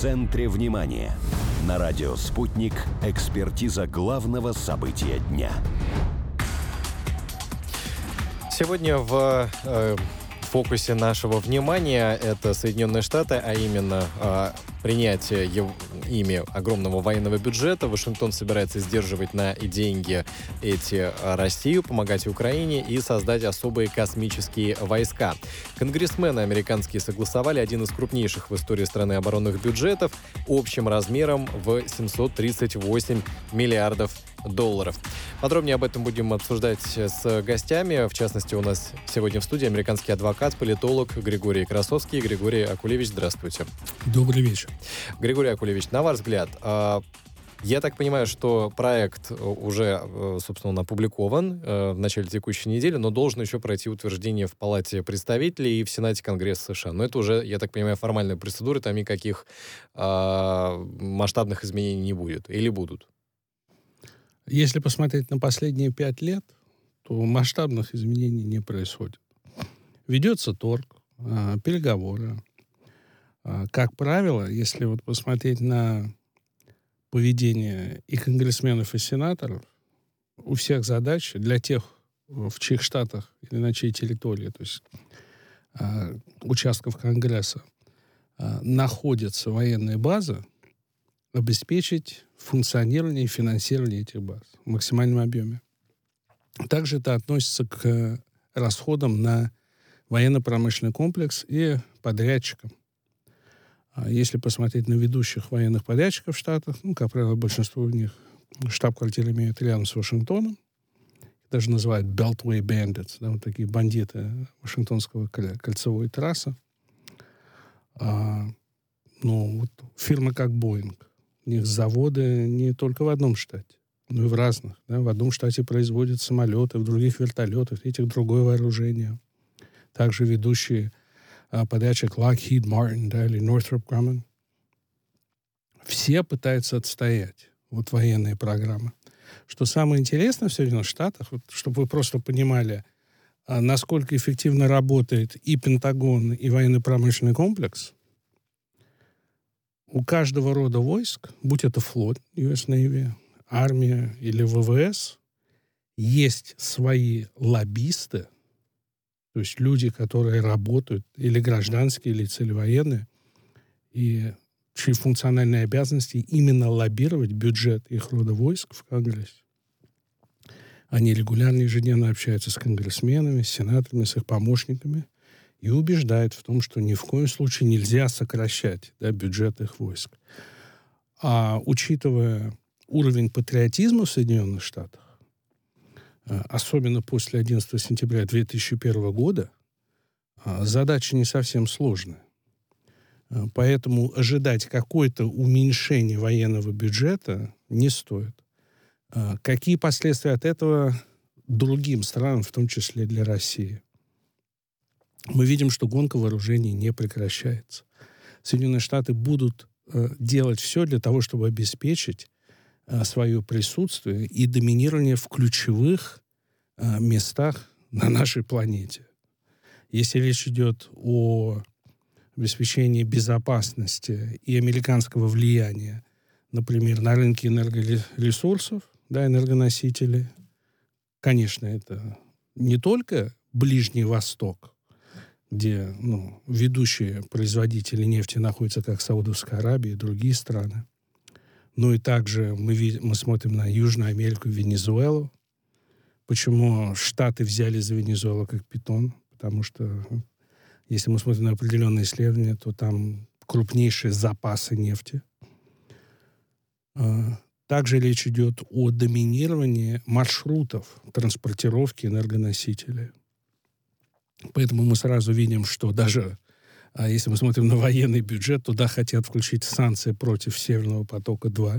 центре внимания. На радио «Спутник» экспертиза главного события дня. Сегодня в фокусе нашего внимания это Соединенные Штаты, а именно принятие ими огромного военного бюджета. Вашингтон собирается сдерживать на деньги эти Россию, помогать Украине и создать особые космические войска. Конгрессмены американские согласовали один из крупнейших в истории страны оборонных бюджетов общим размером в 738 миллиардов долларов. Подробнее об этом будем обсуждать с гостями. В частности, у нас сегодня в студии американский адвокат, политолог Григорий Красовский. Григорий Акулевич, здравствуйте. Добрый вечер. Григорий Акулевич, на ваш взгляд, я так понимаю, что проект уже, собственно, он опубликован в начале текущей недели, но должен еще пройти утверждение в Палате представителей и в Сенате Конгресса США. Но это уже, я так понимаю, формальная процедура, там никаких масштабных изменений не будет. Или будут? Если посмотреть на последние 5 лет, то масштабных изменений не происходит. Ведется торг, переговоры. Как правило, если вот посмотреть на поведение и конгрессменов, и сенаторов, у всех задача для тех, в чьих штатах или на чьей территории, то есть участков Конгресса, находится военная база, обеспечить функционирование и финансирование этих баз в максимальном объеме. Также это относится к расходам на военно-промышленный комплекс и подрядчикам. Если посмотреть на ведущих военных подрядчиков в Штатах, как правило, большинство из них штаб-квартиры имеют рядом с Вашингтоном, даже называют Beltway Bandits, вот такие бандиты Вашингтонского кольцевой трассы. Вот фирмы как Boeing, у них заводы не только в одном штате, но и в разных. В одном штате производят самолеты, в других вертолеты, в этих другое вооружение. Также ведущие подрядчик Lockheed Martin, или Northrop Grumman. Все пытаются отстоять военные программы. Что самое интересное в Соединенных Штатах, чтобы вы просто понимали, насколько эффективно работает и Пентагон, и военно-промышленный комплекс, у каждого рода войск, будь это флот, US Navy, армия или ВВС, есть свои лоббисты, то есть люди, которые работают, или гражданские лица, или военные, и чьи функциональные обязанности именно лоббировать бюджет их рода войск в Конгрессе. Они регулярно, ежедневно общаются с конгрессменами, с сенаторами, с их помощниками и убеждают в том, что ни в коем случае нельзя сокращать бюджет их войск. А учитывая уровень патриотизма в Соединенных Штатах, особенно после 11 сентября 2001 года, задача не совсем сложная. Поэтому ожидать какое-то уменьшение военного бюджета не стоит. Какие последствия от этого другим странам, в том числе для России? Мы видим, что гонка вооружений не прекращается. Соединенные Штаты будут делать все для того, чтобы обеспечить свое присутствие и доминирование в ключевых местах на нашей планете. Если речь идет о обеспечении безопасности и американского влияния, например, на рынке энергоресурсов, энергоносителей, конечно, это не только Ближний Восток, где ведущие производители нефти находятся, как Саудовская Аравия и другие страны, но и также мы смотрим на Южную Америку и Венесуэлу. Почему Штаты взяли за Венесуэлу как питон? Потому что, если мы смотрим на определенные исследования, то там крупнейшие запасы нефти. Также речь идет о доминировании маршрутов транспортировки энергоносителей. Поэтому мы сразу видим, что даже если мы смотрим на военный бюджет, туда хотят включить санкции против Северного потока-2.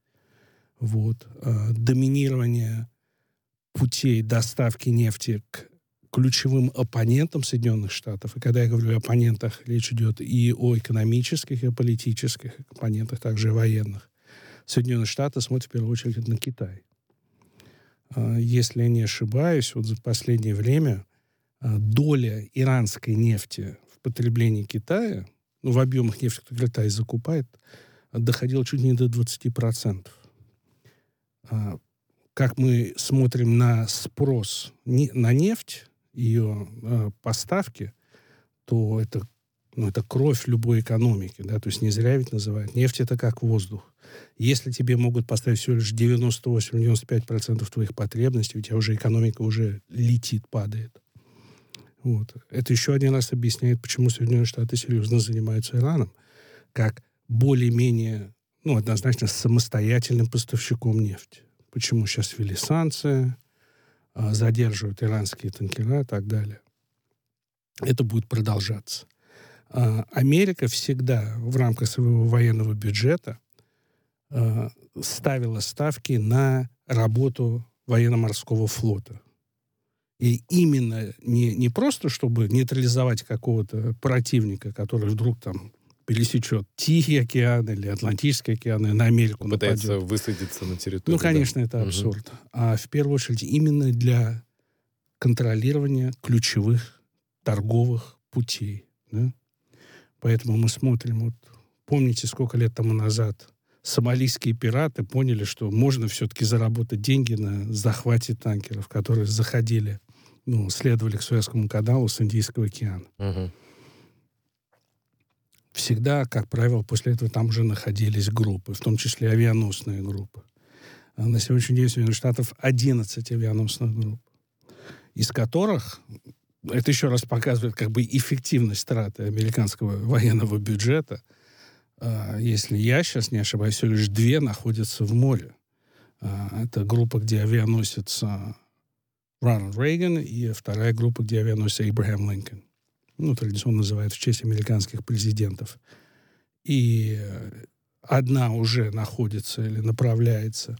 Доминирование путей доставки нефти к ключевым оппонентам Соединенных Штатов. И когда я говорю о оппонентах, речь идет и о экономических, и о политических оппонентах, также и военных. Соединенные Штаты смотрят в первую очередь на Китай. Если я не ошибаюсь, за последнее время доля иранской нефти в потреблении Китая в объемах нефти, которую Китай закупает, доходило чуть не до 20%. Как мы смотрим на спрос на нефть, ее поставки, то это кровь любой экономики. Да? То есть не зря ведь называют. Нефть — это как воздух. Если тебе могут поставить всего лишь 98-95% твоих потребностей, у тебя уже экономика уже летит, падает. Вот. Это еще один раз объясняет, почему Соединенные Штаты серьезно занимаются Ираном, как более-менее, однозначно самостоятельным поставщиком нефти. Почему сейчас ввели санкции, задерживают иранские танкера и так далее. Это будет продолжаться. Америка всегда в рамках своего военного бюджета ставила ставки на работу военно-морского флота. И именно не просто, чтобы нейтрализовать какого-то противника, который вдруг там пересечет Тихий океан или Атлантический океан и на Америку пытается нападет. высадиться на территорию. Конечно, это абсурд. А в первую очередь именно для контролирования ключевых торговых путей. Да? Поэтому мы смотрим, помните, сколько лет тому назад сомалийские пираты поняли, что можно все-таки заработать деньги на захвате танкеров, которые заходили, следовали к Суэцкому каналу с Индийского океана. Угу. Всегда, как правило, после этого там уже находились группы, в том числе авианосные группы. На сегодняшний день в Соединенных Штатах 11 авианосных групп, из которых, это еще раз показывает эффективность траты американского военного бюджета. Если я сейчас не ошибаюсь, всего лишь 2 находятся в море. Это группа, где авианосец Рональд Рейган, и вторая группа, где авианосец Эйбрахам Линкольн. Традиционно называют в честь американских президентов. И одна уже находится или направляется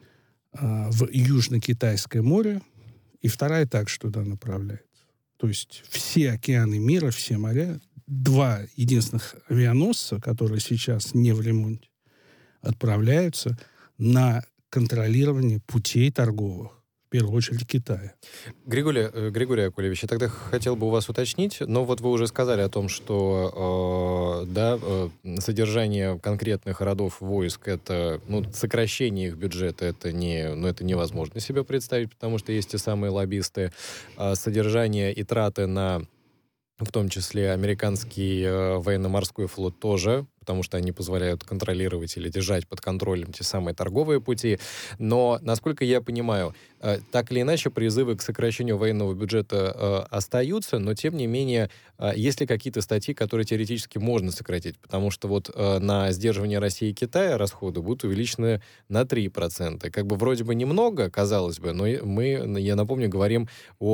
в Южно-Китайское море, и вторая также туда направляется. То есть все океаны мира, все моря, 2 единственных авианосца, которые сейчас не в ремонте, отправляются на контролирование путей торговых, в первую очередь Китая. Григорий Акулевич, я тогда хотел бы у вас уточнить, но вы уже сказали о том, что содержание конкретных родов войск, это сокращение их бюджета, это невозможно себе представить, потому что есть те самые лоббисты. Содержание и траты на, в том числе, американский военно-морской флот тоже, потому что они позволяют контролировать или держать под контролем те самые торговые пути. Но, насколько я понимаю, так или иначе призывы к сокращению военного бюджета остаются, но, тем не менее, есть ли какие-то статьи, которые теоретически можно сократить? Потому что на сдерживание России и Китая расходы будут увеличены на 3%. Вроде бы немного, казалось бы, но мы, я напомню, говорим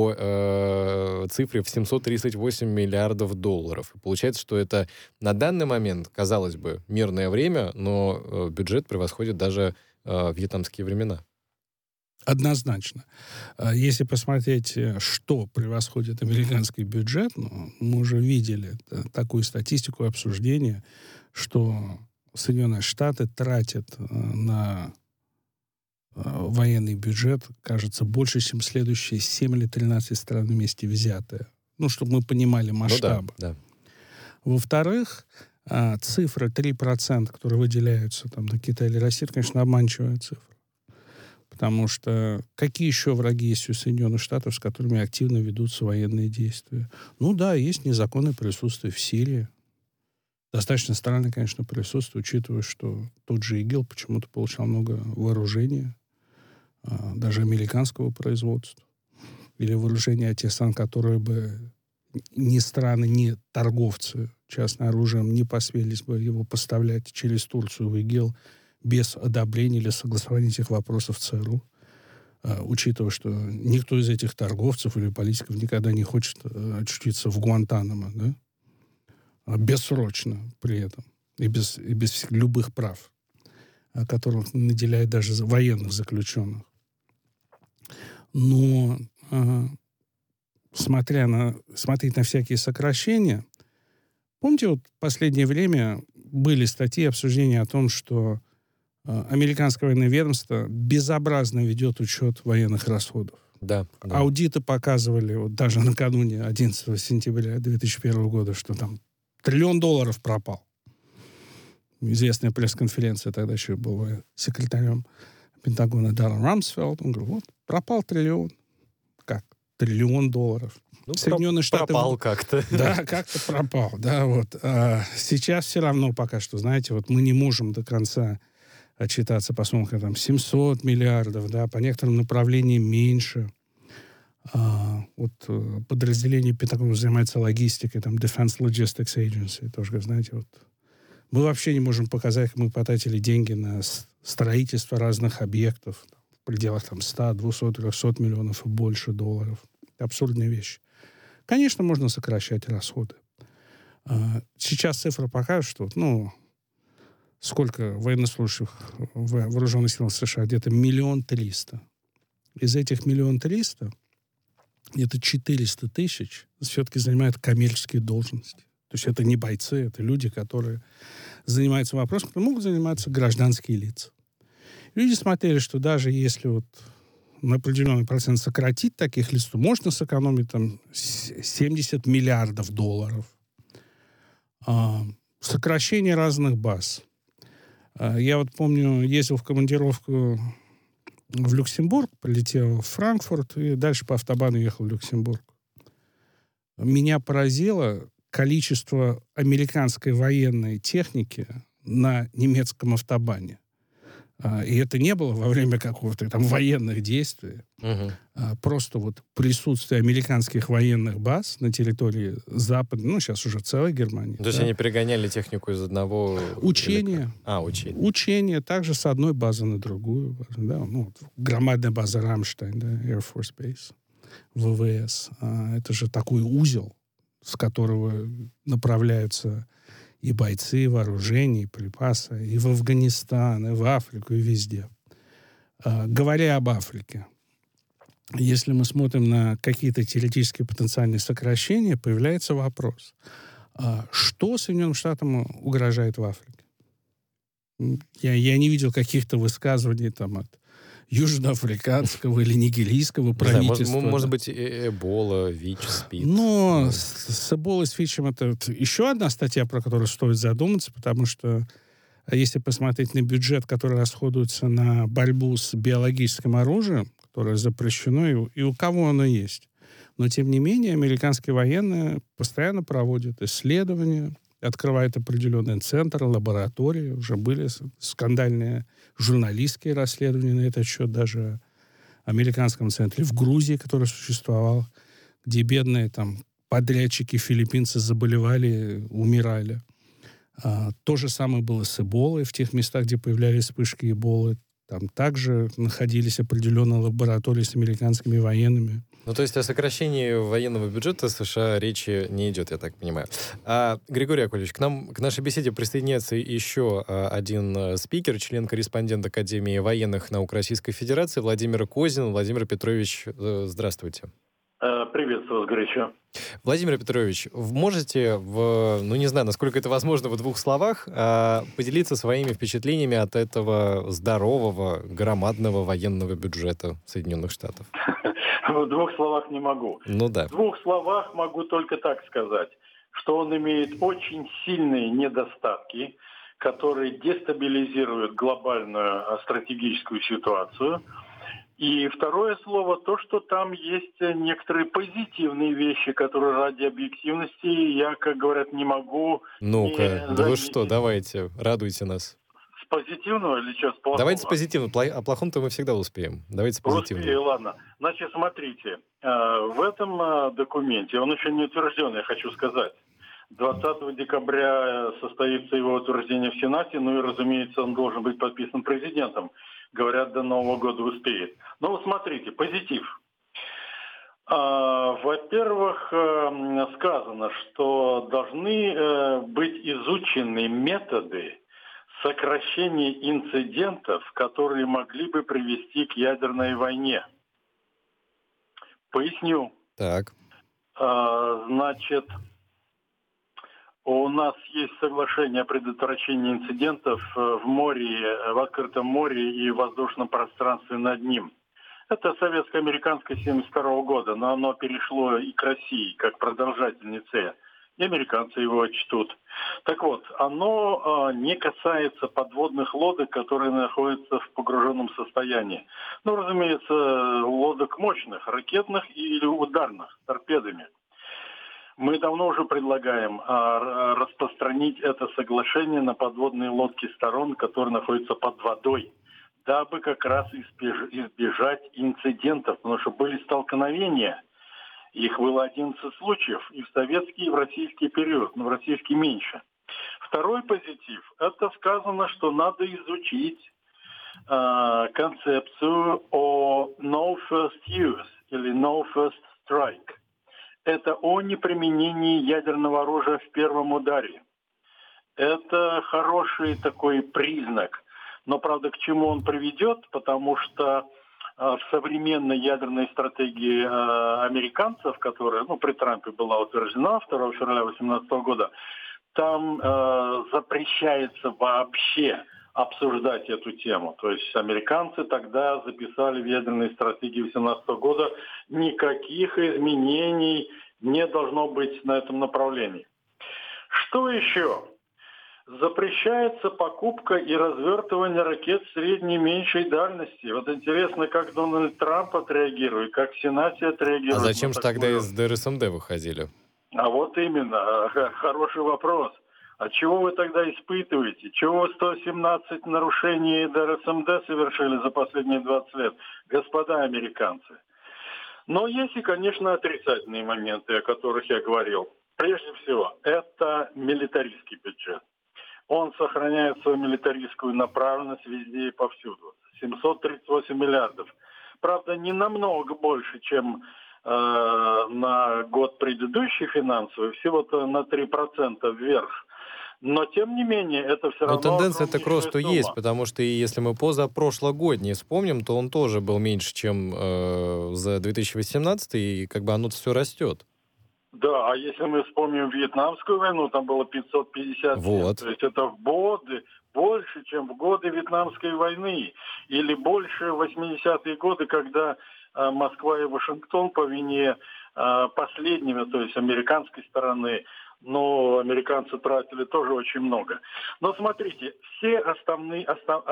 о цифре в $738 миллиардов. И получается, что это на данный момент, казалось бы, мирное время, но бюджет превосходит даже вьетнамские времена. Однозначно. Если посмотреть, что превосходит американский бюджет, мы уже видели такую статистику обсуждения, что Соединенные Штаты тратят на военный бюджет, кажется, больше, чем следующие 7 или 13 стран вместе взятые. Чтобы мы понимали масштабы. Да. Во-вторых, цифра 3%, которые выделяются на Китай или Россию, это, конечно, обманчивая цифра. Потому что какие еще враги есть у Соединенных Штатов, с которыми активно ведутся военные действия? Есть незаконное присутствие в Сирии. Достаточно странное, конечно, присутствие, учитывая, что тот же ИГИЛ почему-то получал много вооружения, даже американского производства. Или вооружения от тех стран, которые бы ни страны, ни торговцы частным оружием не посмелись бы его поставлять через Турцию в ИГИЛ без одобрения или согласования этих вопросов в ЦРУ, учитывая, что никто из этих торговцев или политиков никогда не хочет очутиться в Гуантанамо, да? Бессрочно при этом, и без любых прав, которых наделяет даже военных заключенных. Но смотреть на всякие сокращения, помните, в последнее время были статьи, обсуждения о том, что американское военное ведомство безобразно ведет учет военных расходов. Да. Аудиты показывали, даже накануне 11 сентября 2001 года, что там $1 триллион пропал. Известная пресс-конференция, тогда еще был секретарем Пентагона Даррен Рамсфелд. Он говорит, вот, пропал триллион. Как? $1 триллион. Ну, Соединенные Штаты... пропал как-то. Да, как-то пропал. Да, вот. А сейчас все равно пока что, знаете, вот мы не можем до конца отчитаться, посмотрим, там 700 миллиардов, да, по некоторым направлениям меньше. Подразделение Пентагона занимается логистикой, там Defense Logistics Agency, тоже, знаете, вот. Мы вообще не можем показать, как мы потратили деньги на строительство разных объектов в пределах там 100, 200, 300 миллионов и больше долларов. Абсурдная вещь. Конечно, можно сокращать расходы. Сейчас цифры покажут, что, сколько военнослужащих в вооруженных силах США? Где-то 1 300 000. Из этих 1 300 000 где-то 400 000 все-таки занимают коммерческие должности. То есть это не бойцы, это люди, которые занимаются вопросом, которые могут заниматься гражданские лица. Люди смотрели, что даже если вот на определенный процент сократить таких лиц, то можно сэкономить там $70 миллиардов. Сокращение разных баз. Я вот помню, ездил в командировку в Люксембург, прилетел в Франкфурт и дальше по автобану ехал в Люксембург. Меня поразило количество американской военной техники на немецком автобане. И это не было во время какого-то там военных действий. Просто вот присутствие американских военных баз на территории западной, сейчас уже целой Германии. То есть они перегоняли технику из одного... Учения. Учения. Учения также с одной базы на другую. Да? Громадная база Рамштайн, да, Air Force Base, ВВС. Это же такой узел, с которого направляются и бойцы, и вооружения, и припасы, и в Афганистан, и в Африку, и везде. Говоря об Африке, если мы смотрим на какие-то теоретические потенциальные сокращения, появляется вопрос, что Соединенным Штатам угрожает в Африке? Я не видел каких-то высказываний там от южноафриканского или нигерийского правительства. Может быть, Эбола, ВИЧ, СПИД. Но с Эболой, с ВИЧем это еще одна статья, про которую стоит задуматься, потому что если посмотреть на бюджет, который расходуется на борьбу с биологическим оружием, которое запрещено, и у кого оно есть. Но, тем не менее, американские военные постоянно проводят исследования, открывают определенные центры, лаборатории. Уже были скандальные журналистские расследования на этот счет, даже в американском центре в Грузии, который существовал, где бедные там подрядчики филиппинцы заболевали, умирали. То же самое было с Эболой в тех местах, где появлялись вспышки Эболы. Там также находились определенные лаборатории с американскими военными. То есть о сокращении военного бюджета США речи не идет, я так понимаю. Григорий Яковлевич, к нашей беседе присоединяется еще один спикер, член-корреспондент Академии военных наук Российской Федерации Владимир Козин. Владимир Петрович, здравствуйте. Приветствую вас горячо. Владимир Петрович, можете, не знаю, насколько это возможно, в 2 словах, поделиться своими впечатлениями от этого здорового, громадного военного бюджета Соединенных Штатов? В 2 словах не могу. Да. В 2 словах могу только так сказать, что он имеет очень сильные недостатки, которые дестабилизируют глобальную стратегическую ситуацию. И второе слово, то, что там есть некоторые позитивные вещи, которые ради объективности я, как говорят, не могу... Ну-ка, да вы что, давайте, радуйте нас. С позитивного или что, с плохого? Давайте с позитивного, о плохом-то мы всегда успеем. Давайте с позитивного. Успею, ладно. Значит, смотрите, в этом документе, он еще не утвержден, я хочу сказать, 20 декабря состоится его утверждение в Сенате, и, разумеется, он должен быть подписан президентом. Говорят, до Нового года успеет. Смотрите, позитив. Во-первых, сказано, что должны быть изучены методы сокращения инцидентов, которые могли бы привести к ядерной войне. Поясню. Так. Значит, у нас есть соглашение о предотвращении инцидентов в море, в открытом море и в воздушном пространстве над ним. Это советско-американское 1972 года, но оно перешло и к России, как продолжательнице и американцы его чтут. Так вот, оно не касается подводных лодок, которые находятся в погруженном состоянии. Ну, разумеется, лодок мощных, ракетных или ударных, торпедами. Мы давно уже предлагаем распространить это соглашение на подводные лодки сторон, которые находятся под водой, дабы как раз избежать инцидентов, потому что были столкновения. Их было 11 случаев и в советский, и в российский период, но в российский меньше. Второй позитив. Это сказано, что надо изучить концепцию о no first use или no first strike. Это о неприменении ядерного оружия в первом ударе. Это хороший такой признак. Но, правда, к чему он приведет? Потому что в современной ядерной стратегии американцев, которая при Трампе была утверждена 2 февраля 2018 года, там запрещается вообще обсуждать эту тему. То есть американцы тогда записали в ядерной стратегии 2018 года, никаких изменений не должно быть на этом направлении. Что еще? Запрещается покупка и развертывание ракет средней и меньшей дальности. Вот интересно, как Дональд Трамп отреагирует, как в Сенате отреагирует. А зачем же тогда из ДРСМД выходили? А вот именно, хороший вопрос. А чего вы тогда испытываете? Чего вы 117 нарушений ДРСМД совершили за последние 20 лет, господа американцы? Но есть и, конечно, отрицательные моменты, о которых я говорил. Прежде всего, это милитаристский бюджет. Он сохраняет свою милитаристскую направленность везде и повсюду. 738 миллиардов. Правда, не намного больше, чем на год предыдущий финансовый, всего-то на 3% вверх. Но, тем не менее, это все равно... Но тенденция-то к росту есть, потому что если мы позапрошлогодний вспомним, то он тоже был меньше, чем за 2018, и как бы оно все растет. Да, а если мы вспомним Вьетнамскую войну, там было 550. Вот. То есть это в годы, больше, чем в годы Вьетнамской войны. Или больше в 80-е годы, когда Москва и Вашингтон по вине последними, то есть американской стороны, но американцы тратили тоже очень много. Но смотрите, все основные,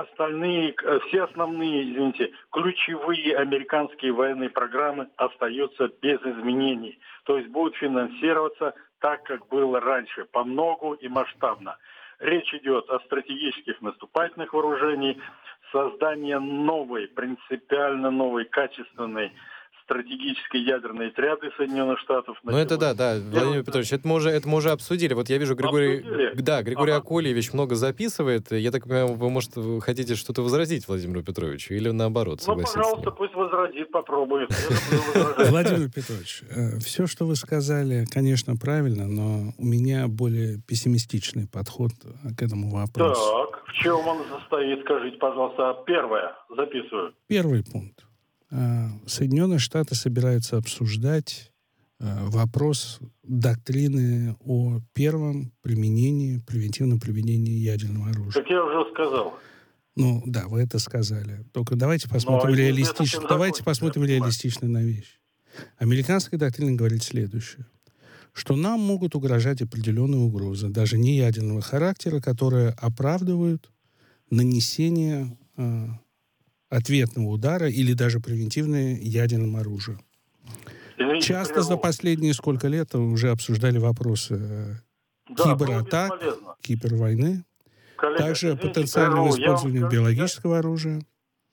ключевые американские военные программы остаются без изменений. То есть будут финансироваться так, как было раньше, помногу и масштабно. Речь идет о стратегических наступательных вооружениях, создании новой, принципиально новой, качественной стратегической ядерной отряды Соединенных Штатов. Ну это да, Владимир Петрович, это мы уже обсудили. Вот я вижу, Григорий Акольевич много записывает. Я так понимаю, вы хотите что-то возразить Владимиру Петровичу или наоборот согласиться? Ну, пожалуйста, пусть возразит, попробует. Владимир Петрович, все, что вы сказали, конечно, правильно, но у меня более пессимистичный подход к этому вопросу. Так, в чем он состоит, скажите, пожалуйста. Первое, записываю. Первый пункт. Соединенные Штаты собираются обсуждать вопрос доктрины о первом превентивном применении ядерного оружия. Как я уже сказал. Ну, да, вы это сказали. Только давайте посмотрим реалистично на вещь. Американская доктрина говорит следующее. Что нам могут угрожать определенные угрозы, даже не ядерного характера, которые оправдывают нанесение ответного удара или даже превентивное ядерным оружием. Часто за последние сколько лет уже обсуждали вопросы кибератак, кибервойны, также потенциального использования биологического оружия.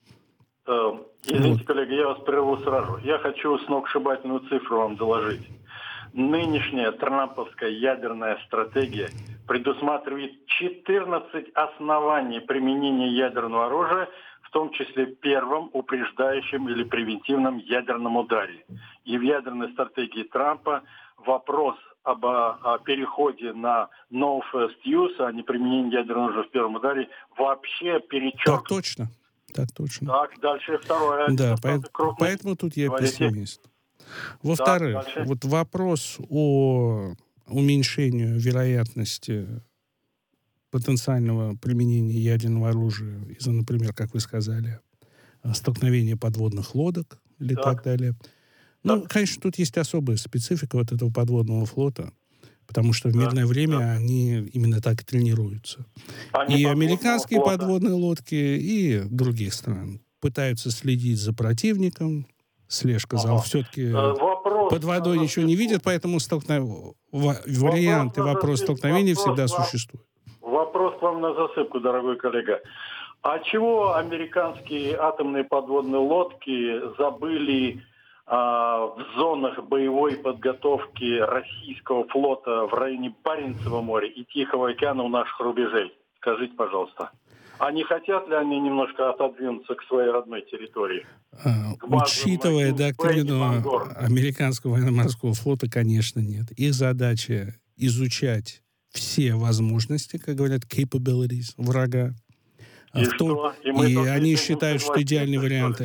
Извините, коллеги, я вас прерву сразу. Я хочу сногсшибательную цифру вам доложить. Нынешняя трамповская ядерная стратегия предусматривает 14 оснований применения ядерного оружия, в том числе первом упреждающем или превентивном ядерном ударе. И в ядерной стратегии Трампа вопрос об переходе на no first use, а не применении ядерного оружия в первом ударе, вообще перечеркнут. Так точно. Так, дальше второе. Да, поэтому тут я пессимист. Во-вторых, вот вопрос о уменьшении вероятности потенциального применения ядерного оружия из-за, например, как вы сказали, столкновения подводных лодок или так далее. Ну, конечно, тут есть особая специфика вот этого подводного флота, Потому что в мирное время они именно так и тренируются. И американские подводные лодки, и других стран пытаются следить за противником. Слежка зал все-таки под водой ничего не видят, поэтому варианты вопроса столкновения всегда существуют. Вопрос к вам на засыпку, дорогой коллега. А чего американские атомные подводные лодки забыли в зонах боевой подготовки российского флота в районе Баренцева моря и Тихого океана у наших рубежей? Скажите, пожалуйста. А не хотят ли они немножко отодвинуться к своей родной территории? Учитывая доктрину американского военно-морского флота, конечно, нет. Их задача изучать все возможности, как говорят, capabilities врага. И они считают, что идеальный вариант,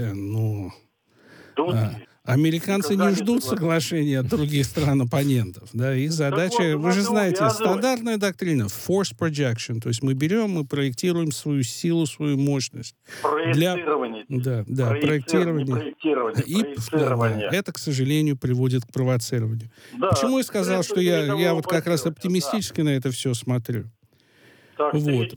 американцы не ждут соглашения от других стран-оппонентов. Да? Их задача, вы же знаете, стандартная доктрина force projection. То есть мы берем, мы проектируем свою силу, свою мощность. Проектирование. Проектирование. Это, к сожалению, приводит к провоцированию. Да, почему я сказал, что я вот как раз оптимистически на это все смотрю? Так, вот.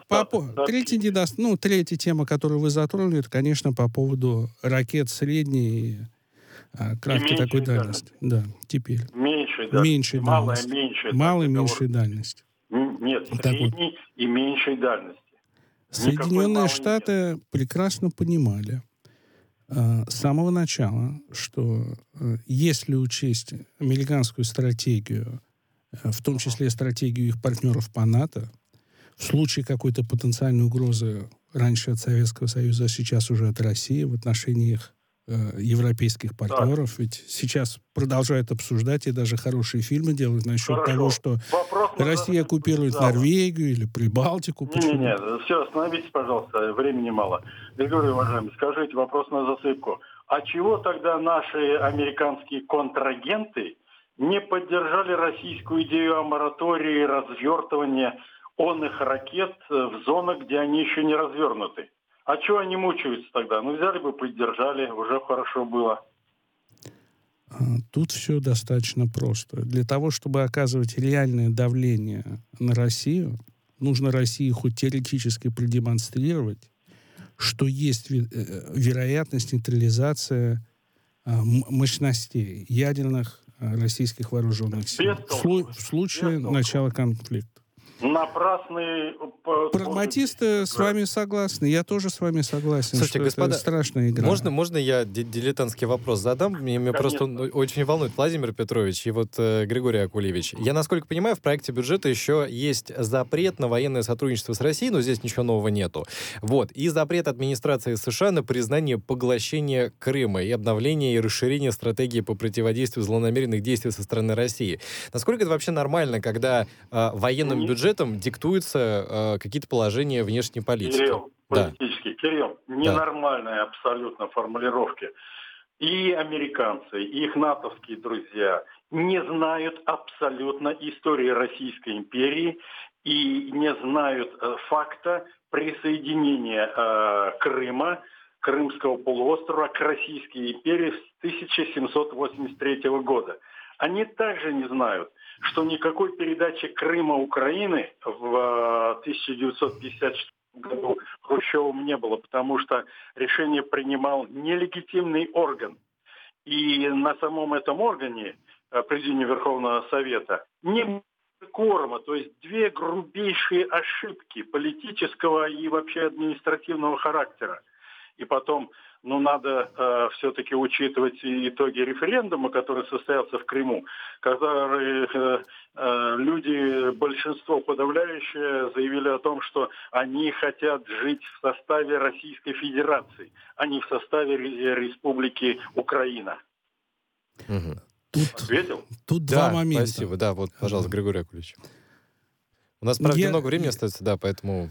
Третья тема, которую вы затронули, это, конечно, по поводу ракет средней краткой такой дальности. Да, теперь. Меньшей дальности. Малой дальности. Нет, средней и меньшей дальности. Соединенные Штаты прекрасно понимали с самого начала, что если учесть американскую стратегию, в том числе стратегию их партнеров по НАТО, в случае какой-то потенциальной угрозы раньше от Советского Союза, а сейчас уже от России в отношении их европейских партнеров, ведь сейчас продолжают обсуждать и даже хорошие фильмы делают насчет того, что Россия оккупирует Норвегию или Прибалтику. Нет, все, остановитесь, пожалуйста, времени мало. Григорий уважаемый, скажите, вопрос на засыпку. А чего тогда наши американские контрагенты не поддержали российскую идею о моратории развертывания онных ракет в зонах, где они еще не развернуты? А чего они мучаются тогда? Взяли бы, поддержали, уже хорошо было. Тут все достаточно просто. Для того, чтобы оказывать реальное давление на Россию, нужно России хоть теоретически продемонстрировать, что есть вероятность нейтрализации мощностей ядерных российских вооруженных сил в случае начала конфликта. Напрасные... Прагматисты с вами согласны. Я тоже с вами согласен. Слушайте, господа, это страшная игра. Можно я дилетантский вопрос задам? Меня просто очень волнует Владимир Петрович и Григорий Акулевич. Я, насколько понимаю, в проекте бюджета еще есть запрет на военное сотрудничество с Россией, но здесь ничего нового нету. И запрет администрации США на признание поглощения Крыма и обновление и расширение стратегии по противодействию злонамеренных действий со стороны России. Насколько это вообще нормально, когда военным бюджетом диктуются какие-то положения внешней политики? Кирилл, ненормальные абсолютно формулировки. И американцы, и их натовские друзья не знают абсолютно истории Российской империи и не знают факта присоединения Крыма, Крымского полуострова к Российской империи с 1783 года. Они также не знают, что никакой передачи Крыма Украины в 1954 году Хрущевым не было, потому что решение принимал нелегитимный орган. И на самом этом органе, Президиуме Верховного Совета, не было кворума, то есть две грубейшие ошибки политического и вообще административного характера. И потом, надо все-таки учитывать итоги референдума, который состоялся в Крыму, который люди, большинство подавляющее, заявили о том, что они хотят жить в составе Российской Федерации, а не в составе Республики Украина. Тут два момента. Спасибо. Да, пожалуйста, Григорий Акулевич. У нас, правда, немного времени остается, поэтому...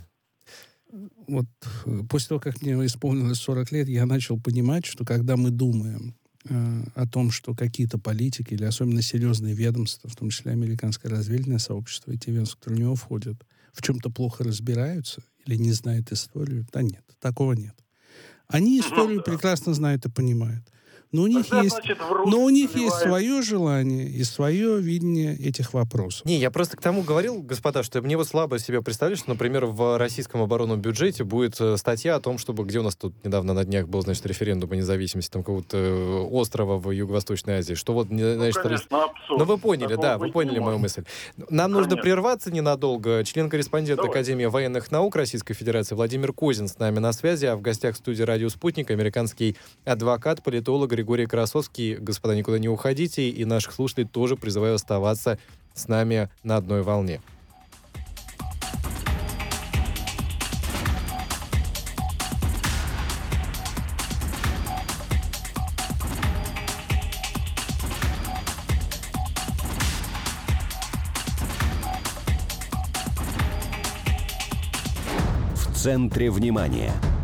После того, как мне исполнилось 40 лет, я начал понимать, что когда мы думаем о том, что какие-то политики или особенно серьезные ведомства, в том числе американское разведывательное сообщество и те ведомства, которые в него входят, в чем-то плохо разбираются или не знают историю, нет, такого нет. Они историю прекрасно знают и понимают. Но у них Тогда, есть, значит, врут, но у них есть заливают. свое желание и свое видение этих вопросов. Не, я просто к тому говорил, господа, что мне вот слабо себе представляю, что, например, в российском оборонном бюджете будет статья о том, чтобы, где у нас тут недавно на днях был, значит, референдум о независимости там какого-то острова в Юго-Восточной Азии, что вот, значит, Конечно, абсурд. ну, вы поняли, Такого да, вы быть поняли не мою может. мысль. Нам нужно Конечно. прерваться ненадолго. Член-корреспондент Давай. Академии военных наук Российской Федерации Владимир Козин с нами на связи, а в гостях студии «Радио Спутник» американский адвокат, политолог Григорий Красовский. Господа, никуда не уходите, и наших слушателей тоже призываю оставаться с нами на одной волне. В центре внимания.